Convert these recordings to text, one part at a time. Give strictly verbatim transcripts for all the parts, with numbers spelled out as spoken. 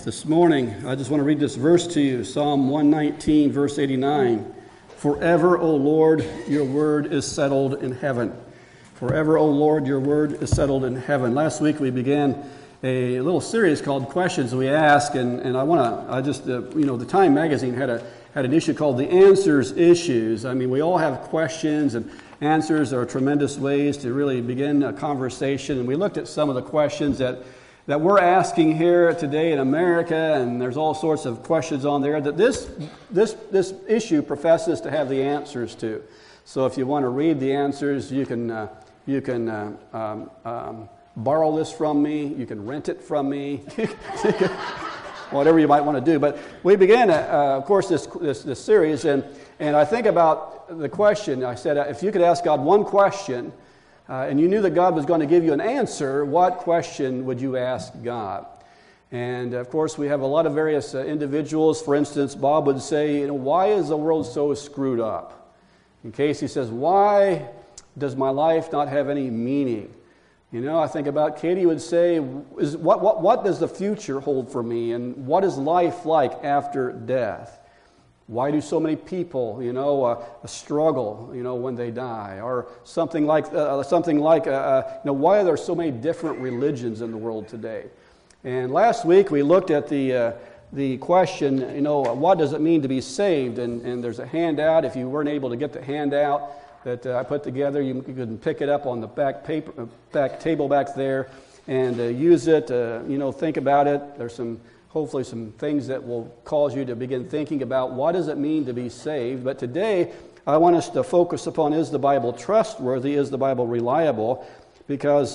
This morning, I just want to read this verse to you, Psalm one nineteen, verse eighty-nine. Forever, O Lord, your word is settled in heaven. Forever, O Lord, your word is settled in heaven. Last week we began a little series called Questions We Ask, and, and I want to, I just, uh, you know, the Time magazine had a had an issue called The Answers Issues. I mean, we all have questions, and answers are tremendous ways to really begin a conversation, and we looked at some of the questions that that we're asking here today in America, and there's all sorts of questions on there that this this this issue professes to have the answers to. So if you want to read the answers, you can uh, you can uh, um, um, borrow this from me, you can rent it from me, whatever you might want to do. But we began, uh, of course, this, this this series, and and I think about the question. I said, uh, if you could ask God one question, Uh, and you knew that God was going to give you an answer, what question would you ask God? And of course, we have a lot of various uh, individuals. For instance, Bob would say, you know, why is the world so screwed up? In case he says, why does my life not have any meaning? You know, I think about Katie would say, is, what, what, what does the future hold for me? And what is life like after death? Why do so many people, you know, uh, struggle, you know, when they die, or something like, uh, something like, uh, uh, you know, why are there so many different religions in the world today? And last week we looked at the uh, the question, you know, what does it mean to be saved? And and there's a handout. If you weren't able to get the handout that uh, I put together, you, you can pick it up on the back paper, uh, back table back there, and uh, use it. Uh, you know, think about it. There's some. Hopefully some things that will cause you to begin thinking about what does it mean to be saved. But today, I want us to focus upon, is the Bible trustworthy? Is the Bible reliable? Because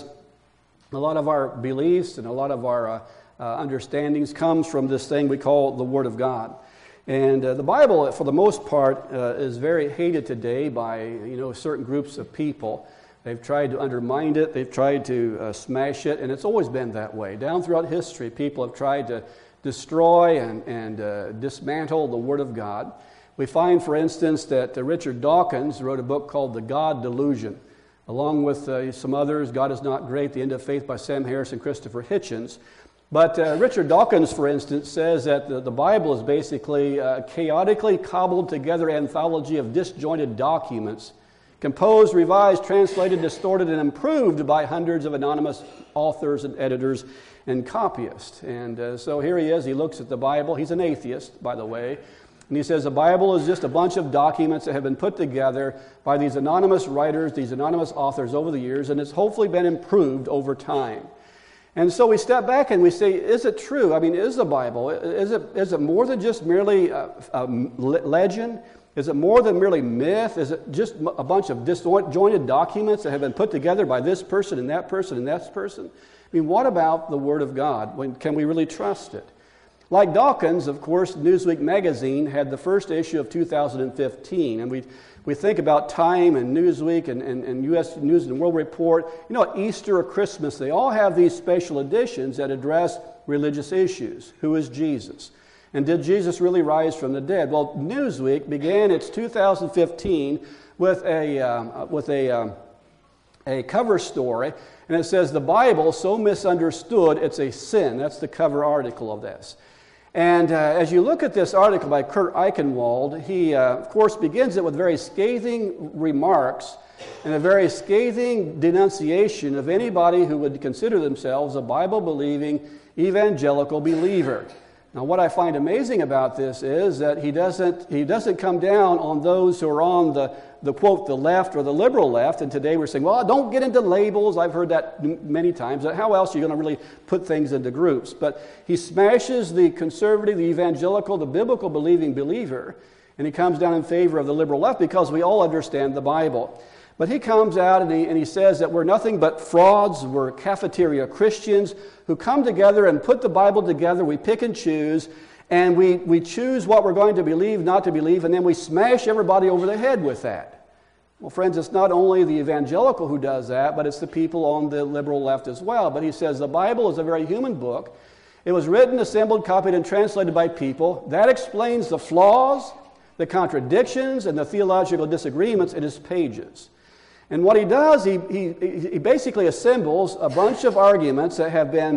a lot of our beliefs and a lot of our uh, uh, understandings comes from this thing we call the Word of God. And uh, the Bible, for the most part, uh, is very hated today by, you know, certain groups of people. They've tried to undermine it. They've tried to uh, smash it, and it's always been that way. Down throughout history, people have tried to destroy and, and uh, dismantle the Word of God. We find, for instance, that uh, Richard Dawkins wrote a book called The God Delusion, along with uh, some others, God is Not Great, The End of Faith by Sam Harris and Christopher Hitchens. But uh, Richard Dawkins, for instance, says that the, the Bible is basically a chaotically cobbled together anthology of disjointed documents, composed, revised, translated, distorted, and improved by hundreds of anonymous authors and editors and copyists. And uh, so here he is. He looks at the Bible. He's an atheist, by the way. And he says the Bible is just a bunch of documents that have been put together by these anonymous writers, these anonymous authors over the years, and it's hopefully been improved over time. And so we step back and we say, is it true? I mean, is the Bible, is it, is it more than just merely a, a legend? Is it more than merely myth? Is it just a bunch of disjointed documents that have been put together by this person and that person and that person? I mean, what about the Word of God? When, can we really trust it? Like Dawkins, of course, Newsweek magazine had the first issue of two thousand fifteen, and we we think about Time and Newsweek and, and, and U S News and World Report. You know, at Easter or Christmas, they all have these special editions that address religious issues. Who is Jesus? And did Jesus really rise from the dead? Well, Newsweek began its two thousand fifteen with a um, with a um, a cover story, and it says the Bible so misunderstood it's a sin. That's the cover article of this. And uh, as you look at this article by Kurt Eichenwald, he uh, of course begins it with very scathing remarks and a very scathing denunciation of anybody who would consider themselves a Bible-believing evangelical believer. Now, what I find amazing about this is that he doesn't he doesn't come down on those who are on the, the quote, the left or the liberal left. And today we're saying, well, don't get into labels. I've heard that many times. How else are you going to really put things into groups? But he smashes the conservative, the evangelical, the biblical believing believer, and he comes down in favor of the liberal left because we all understand the Bible. But he comes out and he, and he says that we're nothing but frauds, we're cafeteria Christians who come together and put the Bible together, we pick and choose, and we, we choose what we're going to believe, not to believe, and then we smash everybody over the head with that. Well, friends, it's not only the evangelical who does that, but it's the people on the liberal left as well. But he says the Bible is a very human book. It was written, assembled, copied, and translated by people. That explains the flaws, the contradictions, and the theological disagreements in its pages. And what he does, he, he, he basically assembles a bunch of arguments that have been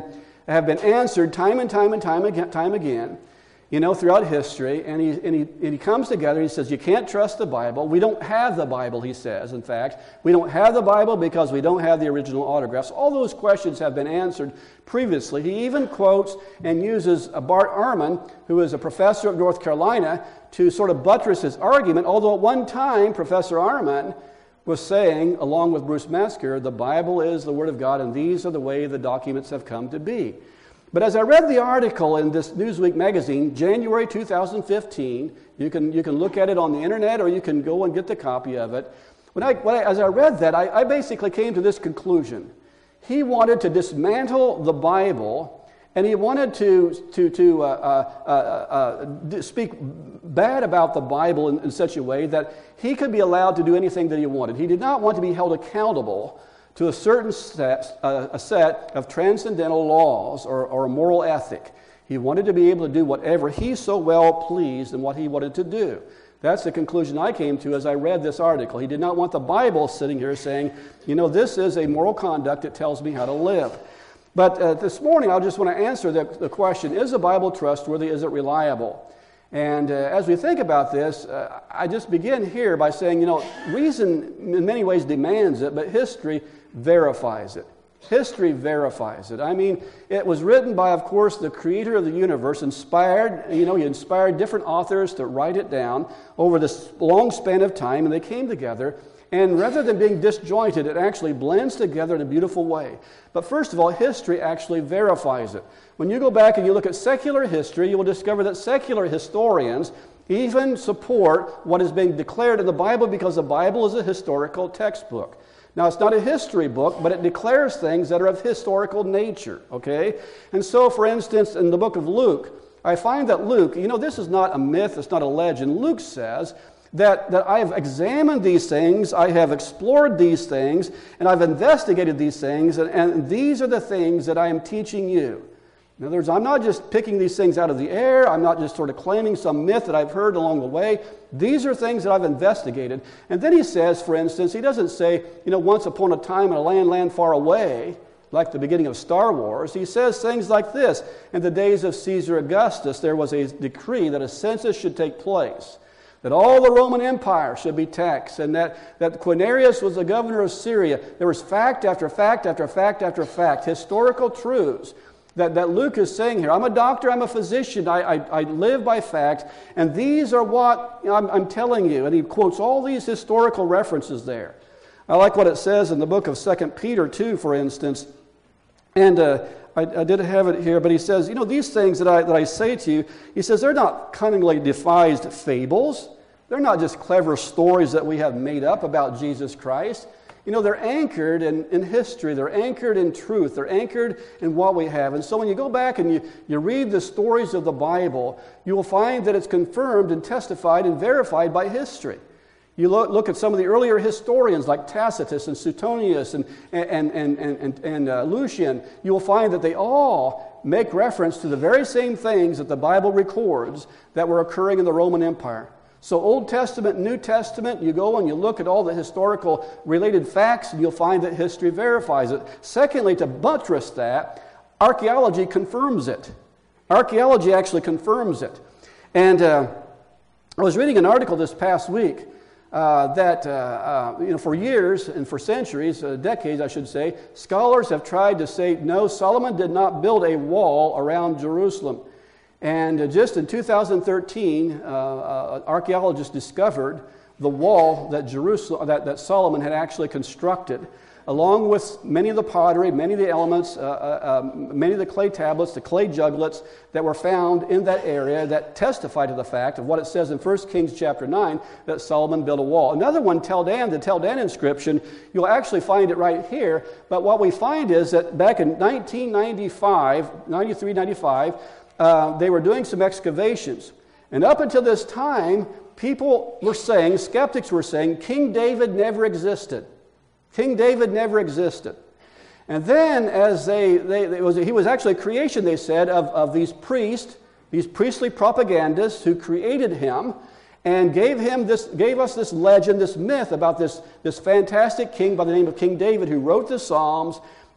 have been answered time and time and time again, time again you know, throughout history. And he, and, he, and he comes together, he says, you can't trust the Bible. We don't have the Bible, he says, in fact. We don't have the Bible because we don't have the original autographs. All those questions have been answered previously. He even quotes and uses Bart Ehrman, who is a professor at North Carolina, to sort of buttress his argument, although at one time Professor Ehrman was saying, along with Bruce Mesker, the Bible is the Word of God, and these are the way the documents have come to be. But as I read the article in this Newsweek magazine, January two thousand fifteen, you can, you can look at it on the internet or you can go and get the copy of it. When I, when I, as I read that, I, I basically came to this conclusion. He wanted to dismantle the Bible, and he wanted to, to, to uh, uh, uh, uh, speak bad about the Bible in, in such a way that he could be allowed to do anything that he wanted. He did not want to be held accountable to a certain set, uh, a set of transcendental laws or, or a moral ethic. He wanted to be able to do whatever he so well pleased and what he wanted to do. That's the conclusion I came to as I read this article. He did not want the Bible sitting here saying, you know, this is a moral conduct that tells me how to live. But uh, this morning, I just want to answer the, the question, is the Bible trustworthy? Is it reliable? And uh, as we think about this, uh, I just begin here by saying, you know, reason in many ways demands it, but history verifies it. History verifies it. I mean, it was written by, of course, the creator of the universe, inspired, you know, he inspired different authors to write it down over this long span of time, and they came together. And rather than being disjointed, it actually blends together in a beautiful way. But first of all, history actually verifies it. When you go back and you look at secular history, you will discover that secular historians even support what is being declared in the Bible because the Bible is a historical textbook. Now, it's not a history book, but it declares things that are of historical nature, okay? And so, for instance, in the book of Luke, I find that Luke, you know, this is not a myth, it's not a legend. Luke says that, that I have examined these things, I have explored these things, and I've investigated these things, and, and these are the things that I am teaching you. In other words, I'm not just picking these things out of the air. I'm not just sort of claiming some myth that I've heard along the way. These are things that I've investigated. And then he says, for instance, he doesn't say, you know, once upon a time in a land, land far away, like the beginning of Star Wars. He says things like this: in the days of Caesar Augustus, there was a decree that a census should take place, that all the Roman Empire should be taxed, and that, that Quirinius was the governor of Syria. There was fact after fact after fact after fact, historical truths that, that Luke is saying here. I'm a doctor, I'm a physician, I, I, I live by fact, and these are what I'm, I'm telling you. And he quotes all these historical references there. I like what it says in the book of Second Peter two, for instance. And uh, I, I did have it here, but he says, you know, these things that I, that I say to you, he says, they're not cunningly devised fables. They're not just clever stories that we have made up about Jesus Christ. You know, they're anchored in, in history. They're anchored in truth. They're anchored in what we have. And so when you go back and you, you read the stories of the Bible, you will find that it's confirmed and testified and verified by history. You look, look at some of the earlier historians like Tacitus and Suetonius and, and, and, and, and, and uh, Lucian. You will find that they all make reference to the very same things that the Bible records that were occurring in the Roman Empire. So Old Testament, New Testament, you go and you look at all the historical related facts, and you'll find that history verifies it. Secondly, to buttress that, archaeology confirms it. Archaeology actually confirms it. And uh, I was reading an article this past week uh, that, uh, uh, you know, for years and for centuries, uh, decades I should say, scholars have tried to say, no, Solomon did not build a wall around Jerusalem. And uh, just in two thousand thirteen, uh, uh, archaeologists discovered the wall that Jerusalem, that, that Solomon had actually constructed, along with many of the pottery, many of the elements, uh, uh, uh, many of the clay tablets, the clay juglets that were found in that area that testify to the fact of what it says in First Kings chapter nine, that Solomon built a wall. Another one, Tel Dan, the Tel Dan inscription, you'll actually find it right here, but what we find is that back in nineteen ninety-five, ninety-three, ninety-five, Uh, they were doing some excavations. And up until this time, people were saying, skeptics were saying, King David never existed. King David never existed. And then as they, they it was, he was actually a creation, they said, of, of these priests, these priestly propagandists who created him and gave him this, gave us this legend, this myth about this, this fantastic king by the name of King David who wrote the Psalms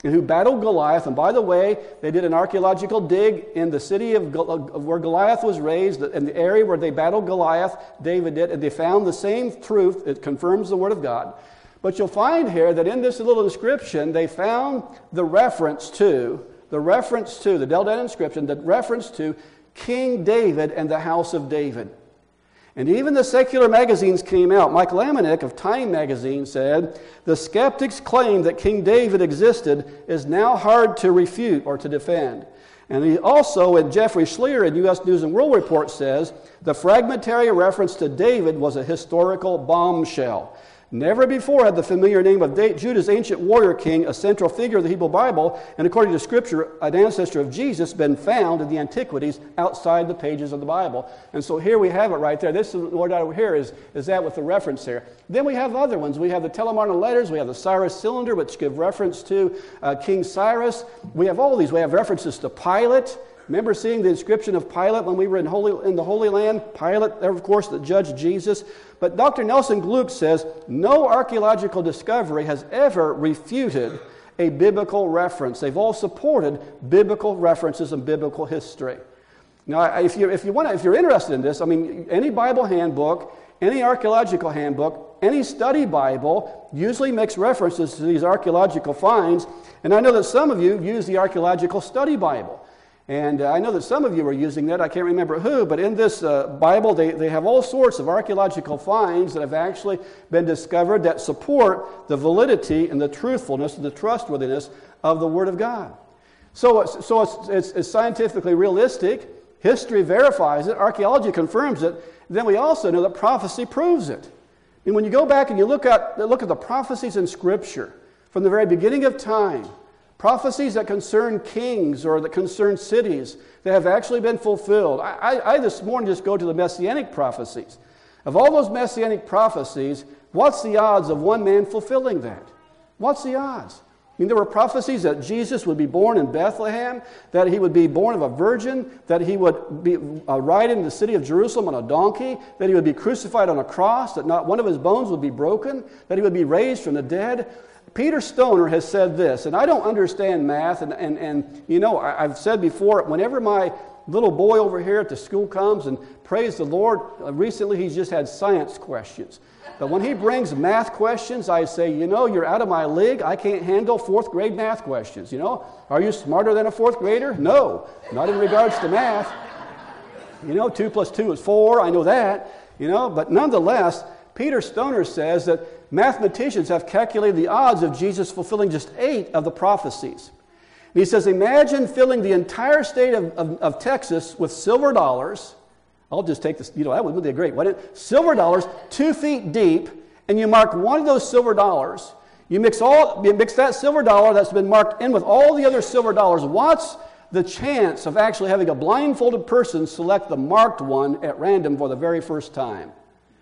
and who battled Goliath. And by the way, they did an archaeological dig in the city of, of where Goliath was raised, in the area where they battled Goliath, David did, and they found the same truth. It confirms the Word of God. But you'll find here that in this little inscription, they found the reference to, the reference to, the Deldad inscription, the reference to King David and the house of David. And even the secular magazines came out. Mike Lamanick of Time magazine said, the skeptics' claim that King David existed is now hard to refute or to defend. And he also, and Jeffrey Schleer in U S News and World Report says, the fragmentary reference to David was a historical bombshell. Never before had the familiar name of Judah's ancient warrior king, a central figure of the Hebrew Bible, and according to Scripture, an ancestor of Jesus, been found in the antiquities outside the pages of the Bible. And so here we have it right there. This word out here is, is that with the reference here. Then we have other ones. We have the Telemarna letters. We have the Cyrus cylinder, which give reference to uh, King Cyrus. We have all these. We have references to Pilate. Remember seeing the inscription of Pilate when we were in, Holy, in the Holy Land? Pilate, of course, that judged Jesus. But Doctor Nelson Gluck says, no archaeological discovery has ever refuted a biblical reference. They've all supported biblical references and biblical history. Now, if, you, if, you want to, if you're interested in this, I mean, any Bible handbook, any archaeological handbook, any study Bible usually makes references to these archaeological finds. And I know that some of you use the Archaeological Study Bible. And uh, I know that some of you are using that. I can't remember who, but in this uh, Bible, they, they have all sorts of archaeological finds that have actually been discovered that support the validity and the truthfulness and the trustworthiness of the Word of God. So, so it's, it's, it's scientifically realistic. History verifies it. Archaeology confirms it. Then we also know that prophecy proves it. And when you go back and you look at, look at the prophecies in Scripture from the very beginning of time, prophecies that concern kings or that concern cities that have actually been fulfilled. I, I, I this morning just go to the Messianic prophecies. Of all those Messianic prophecies, what's the odds of one man fulfilling that? What's the odds? I mean, there were prophecies that Jesus would be born in Bethlehem, that he would be born of a virgin, that he would be uh, ride in the city of Jerusalem on a donkey, that he would be crucified on a cross, that not one of his bones would be broken, that he would be raised from the dead. Peter Stoner has said this, and I don't understand math, and, and, and you know, I, I've said before, whenever my little boy over here at the school comes and praise the Lord, uh, recently he's just had science questions. But when he brings math questions, I say, you know, you're out of my league. I can't handle fourth grade math questions, you know. Are you smarter than a fourth grader? No, not in regards to math. You know, two plus two is four, I know that, you know, but nonetheless, Peter Stoner says that mathematicians have calculated the odds of Jesus fulfilling just eight of the prophecies. And he says, imagine filling the entire state of, of, of Texas with silver dollars. I'll just take this, you know, that would be a great, wouldn't it? Silver dollars, two feet deep, and you mark one of those silver dollars. You mix all, you mix that silver dollar that's been marked in with all the other silver dollars. What's the chance of actually having a blindfolded person select the marked one at random for the very first time?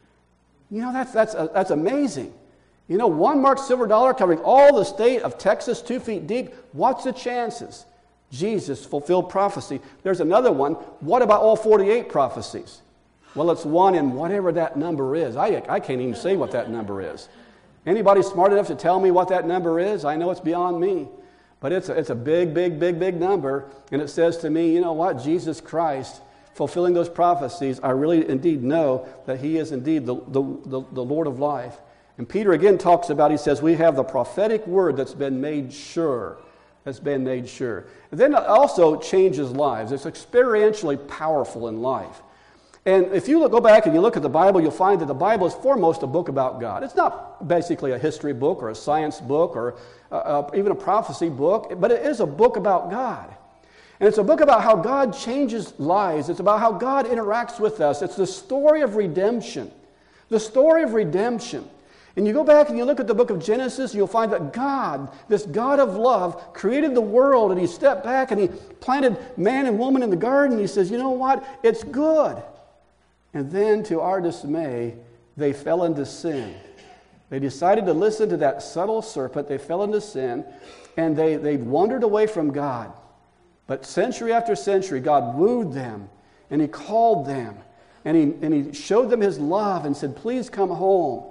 You know, that's, that's, uh, that's amazing. You know, one marked silver dollar covering all the state of Texas, two feet deep. What's the chances? Jesus fulfilled prophecy. There's another one. What about all forty-eight prophecies? Well, it's one in whatever that number is. I, I can't even say what that number is. Anybody smart enough to tell me what that number is? I know it's beyond me. But it's a, it's a big, big, big, big number. And it says to me, you know what? Jesus Christ, fulfilling those prophecies, I really indeed know that he is indeed the, the, the, the Lord of life. And Peter again talks about, he says, we have the prophetic word that's been made sure. That's been made sure. And then it also changes lives. It's experientially powerful in life. And if you look, go back and you look at the Bible, you'll find that the Bible is foremost a book about God. It's not basically a history book or a science book or uh, uh, even a prophecy book, but it is a book about God. And it's a book about how God changes lives. It's about how God interacts with us. It's the story of redemption. The story of redemption. And you go back and you look at the book of Genesis, and you'll find that God, this God of love, created the world, and he stepped back and he planted man and woman in the garden. And he says, you know what? It's good. And then, to our dismay, they fell into sin. They decided to listen to that subtle serpent. They fell into sin, and they, they wandered away from God. But century after century, God wooed them, and he called them, and he, and he showed them his love and said, please come home.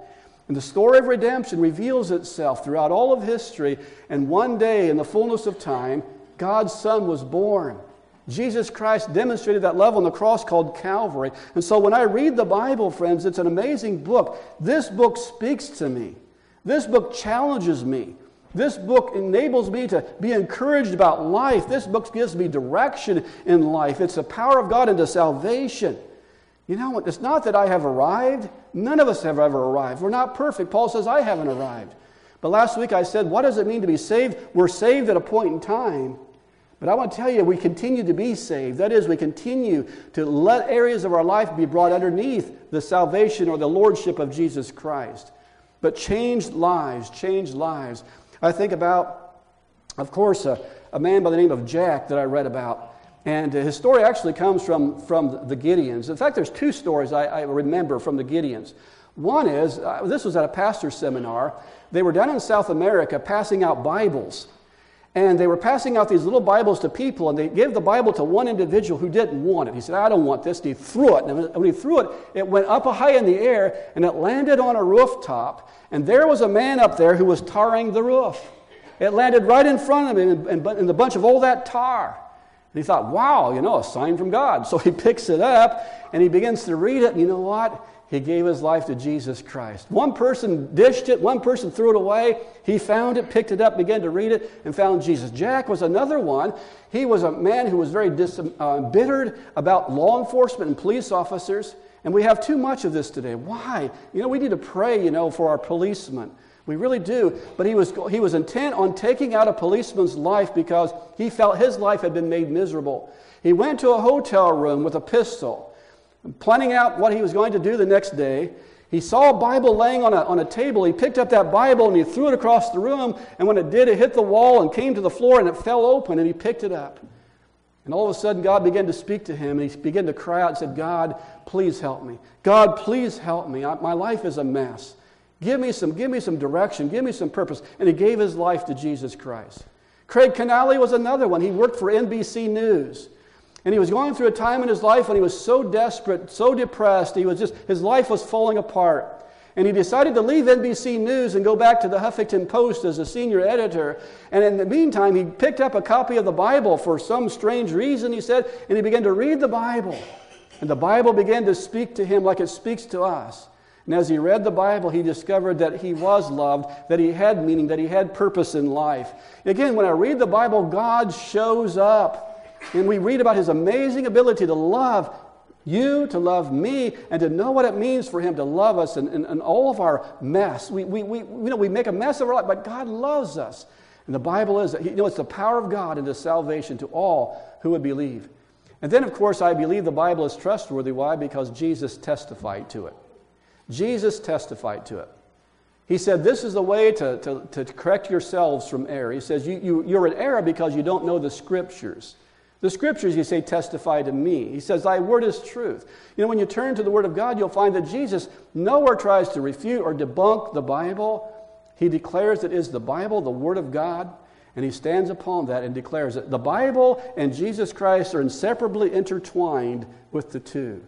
And the story of redemption reveals itself throughout all of history. And one day, in the fullness of time, God's Son was born. Jesus Christ demonstrated that love on the cross called Calvary. And so when I read the Bible, friends, it's an amazing book. This book speaks to me. This book challenges me. This book enables me to be encouraged about life. This book gives me direction in life. It's the power of God into salvation. You know, it's not that I have arrived. None of us have ever arrived. We're not perfect. Paul says, I haven't arrived. But last week I said, what does it mean to be saved? We're saved at a point in time. But I want to tell you, we continue to be saved. That is, we continue to let areas of our life be brought underneath the salvation or the lordship of Jesus Christ. But changed lives, changed lives. I think about, of course, a, a man by the name of Jack that I read about. And his story actually comes from, from the Gideons. In fact, there's two stories I, I remember from the Gideons. One is, uh, this was at a pastor's seminar. They were down in South America passing out Bibles. And they were passing out these little Bibles to people, and they gave the Bible to one individual who didn't want it. He said, I don't want this. And he threw it. And when he threw it, it went up high in the air, and it landed on a rooftop. And there was a man up there who was tarring the roof. It landed right in front of him in, in, in the bunch of all that tar. And he thought, wow, you know, a sign from God. So he picks it up, and he begins to read it. And you know what? He gave his life to Jesus Christ. One person dished it. One person threw it away. He found it, picked it up, began to read it, and found Jesus. Jack was another one. He was a man who was very dis- uh, embittered about law enforcement and police officers. And we have too much of this today. Why? You know, we need to pray, you know, for our policemen. We really do. But he was, he was intent on taking out a policeman's life because he felt his life had been made miserable. He went to a hotel room with a pistol, planning out what he was going to do the next day. He saw a Bible laying on a, on a table. He picked up that Bible and he threw it across the room. And when it did, it hit the wall and came to the floor and it fell open, and he picked it up. And all of a sudden, God began to speak to him, and he began to cry out and said, God, please help me. God, please help me. I, my life is a mess. Give me some, give me some direction. Give me some purpose. And he gave his life to Jesus Christ. Craig Canally was another one. He worked for N B C News. And he was going through a time in his life when he was so desperate, so depressed, he was just, his life was falling apart. And he decided to leave N B C News and go back to the Huffington Post as a senior editor. And in the meantime, he picked up a copy of the Bible for some strange reason, he said, and he began to read the Bible. And the Bible began to speak to him like it speaks to us. And as he read the Bible, he discovered that he was loved, that he had meaning, that he had purpose in life. Again, when I read the Bible, God shows up. And we read about his amazing ability to love you, to love me, and to know what it means for him to love us and, and, and all of our mess. We, we, we, you know, we make a mess of our life, but God loves us. And the Bible is, you know, it's the power of God into salvation to all who would believe. And then, of course, I believe the Bible is trustworthy. Why? Because Jesus testified to it. Jesus testified to it. He said, this is the way to, to, to correct yourselves from error. He says, you, you, you're in error because you don't know the Scriptures. The Scriptures, you say, testify to me. He says, thy word is truth. You know, when you turn to the Word of God, you'll find that Jesus nowhere tries to refute or debunk the Bible. He declares it is the Bible, the Word of God, and he stands upon that and declares it. The Bible and Jesus Christ are inseparably intertwined with the two.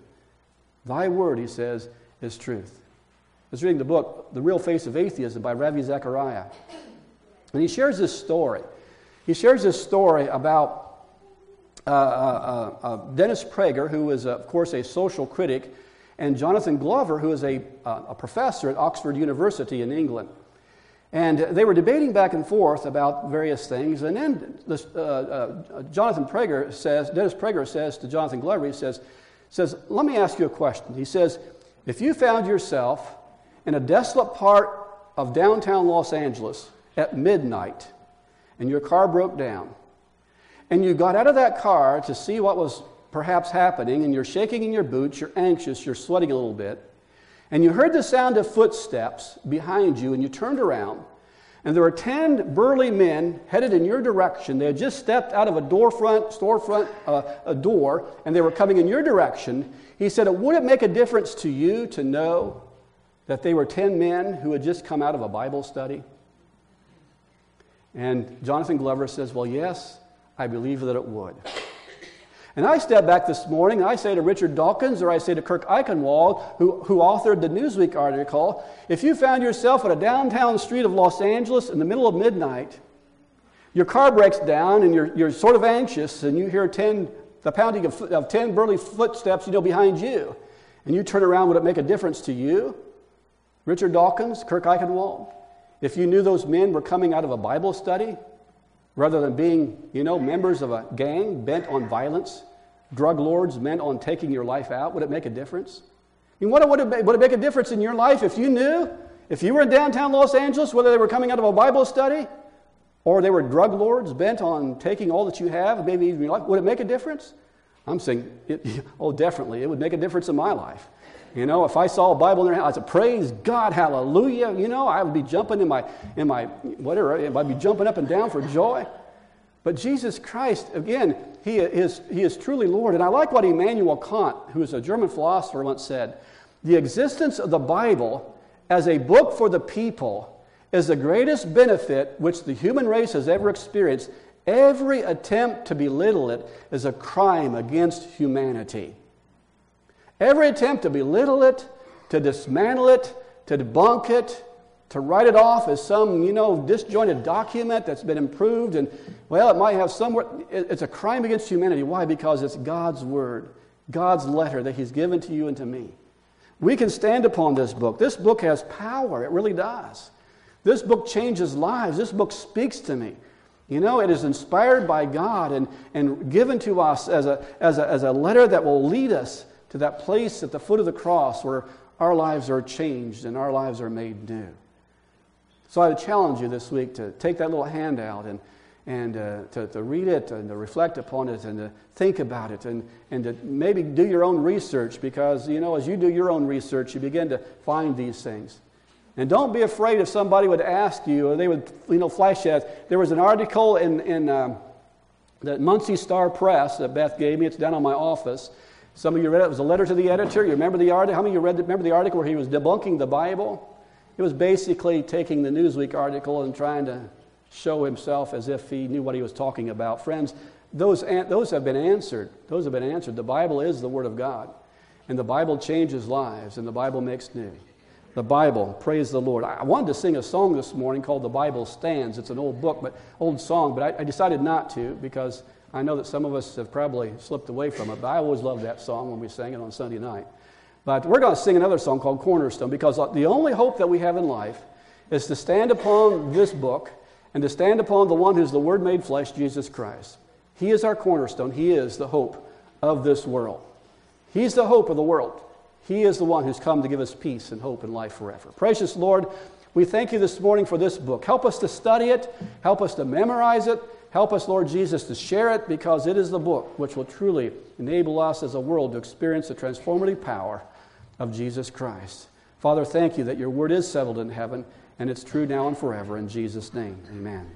Thy word, he says, is truth. I was reading the book, The Real Face of Atheism by Ravi Zachariah. And he shares this story. He shares this story about uh, uh, uh, Dennis Prager, who is, uh, of course, a social critic, and Jonathan Glover, who is a, uh, a professor at Oxford University in England. And they were debating back and forth about various things. And then this, uh, uh, Jonathan Prager says, Dennis Prager says to Jonathan Glover, he says, says, let me ask you a question. He says, if you found yourself in a desolate part of downtown Los Angeles at midnight and your car broke down and you got out of that car to see what was perhaps happening and you're shaking in your boots, you're anxious, you're sweating a little bit, and you heard the sound of footsteps behind you and you turned around and there were ten burly men headed in your direction. They had just stepped out of a door front, storefront uh, a door, and they were coming in your direction. He said, would it make a difference to you to know that they were ten men who had just come out of a Bible study? And Jonathan Glover says, well, yes, I believe that it would. And I step back this morning, and I say to Richard Dawkins, or I say to Kirk Eichenwald, who, who authored the Newsweek article, if you found yourself at a downtown street of Los Angeles in the middle of midnight, your car breaks down, and you're, you're sort of anxious, and you hear ten, the pounding of, of ten burly footsteps, you know, behind you, and you turn around, would it make a difference to you? Richard Dawkins, Kirk Eichenwald, if you knew those men were coming out of a Bible study, rather than being, you know, members of a gang bent on violence, drug lords bent on taking your life out, would it make a difference? I mean, what would it, would it make a difference in your life if you knew, if you were in downtown Los Angeles, whether they were coming out of a Bible study or they were drug lords bent on taking all that you have, maybe even your life, would it make a difference? I'm saying, it, oh, definitely. It would make a difference in my life. You know, if I saw a Bible in their hand, I'd say, praise God, hallelujah. You know, I would be jumping in my, in my, whatever, I'd be jumping up and down for joy. But Jesus Christ, again, he is, he is truly Lord. And I like what Immanuel Kant, who is a German philosopher, once said. The existence of the Bible as a book for the people is the greatest benefit which the human race has ever experienced. Every attempt to belittle it is a crime against humanity. Every attempt to belittle it, to dismantle it, to debunk it, to write it off as some, you know, disjointed document that's been improved and, well, it might have somewhere, it's a crime against humanity. Why? Because it's God's Word, God's letter that He's given to you and to me. We can stand upon this book. This book has power. It really does. This book changes lives. This book speaks to me. You know, it is inspired by God and, and given to us as a, as a, as a letter that will lead us to that place at the foot of the cross where our lives are changed and our lives are made new. So I would challenge you this week to take that little handout and, and uh, to, to read it and to reflect upon it and to think about it and, and to maybe do your own research because, you know, as you do your own research, you begin to find these things. And don't be afraid if somebody would ask you or they would, you know, flash at. There was an article in, in um, the Muncie Star Press that Beth gave me. It's down on my office. Some of you read it. It was a letter to the editor. You remember the article? How many of you read the, remember the article where he was debunking the Bible? It was basically taking the Newsweek article and trying to show himself as if he knew what he was talking about. Friends, those, those have been answered. Those have been answered. The Bible is the Word of God. And the Bible changes lives, and the Bible makes new. The Bible, praise the Lord. I wanted to sing a song this morning called The Bible Stands. It's an old book, but old song, but I, I decided not to because I know that some of us have probably slipped away from it, but I always loved that song when we sang it on Sunday night. But we're going to sing another song called Cornerstone because the only hope that we have in life is to stand upon this book and to stand upon the one who's the Word made flesh, Jesus Christ. He is our cornerstone. He is the hope of this world. He's the hope of the world. He is the one who's come to give us peace and hope and life forever. Precious Lord, we thank you this morning for this book. Help us to study it. Help us to memorize it. Help us, Lord Jesus, to share it because it is the book which will truly enable us as a world to experience the transformative power of Jesus Christ. Father, thank you that your word is settled in heaven and it's true now and forever. In Jesus' name, amen.